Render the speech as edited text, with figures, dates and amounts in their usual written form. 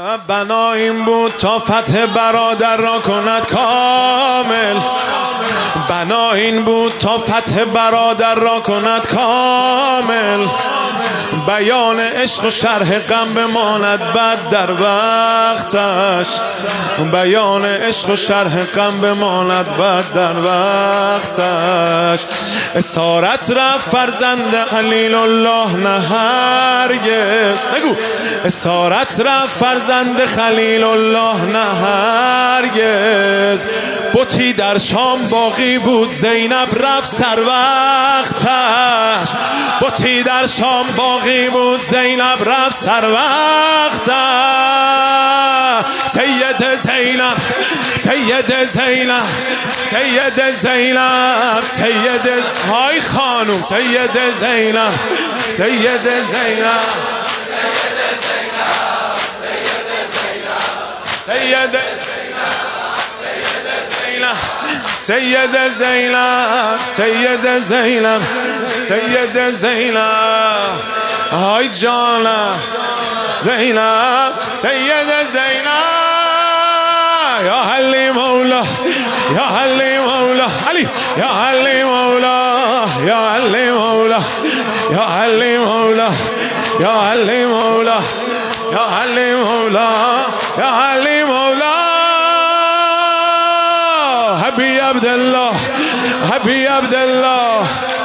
بنا این بود تا فتح برادر را کند کامل. بنا این بود تا فتح برادر را کند کامل. بیان عشق و شرح غم بماند بد در وقتش. بیان عشق و شرح غم بماند بد در وقتش. اسارت رفت فرزند خلیل الله نه هرگز. بگو اسارت رفت فرزند خلیل الله نه هرگز. بتی در شام باقی بود زینب رفت سر وقتش. بتی در شام باقی بود زینب رفت سر وقتش. سید زینب سید زینب سید زینب سید های خانوم سید زینب سید زینب سید سید زینب سید زینب سید زینب های جانم زینب سید زینب یا علی مولا یا علی مولا علی یا علی مولا یا علی مولا یا علی مولا یا علی مولا یا علی مولا یا علی مولا حبی عبدالله حبی عبدالله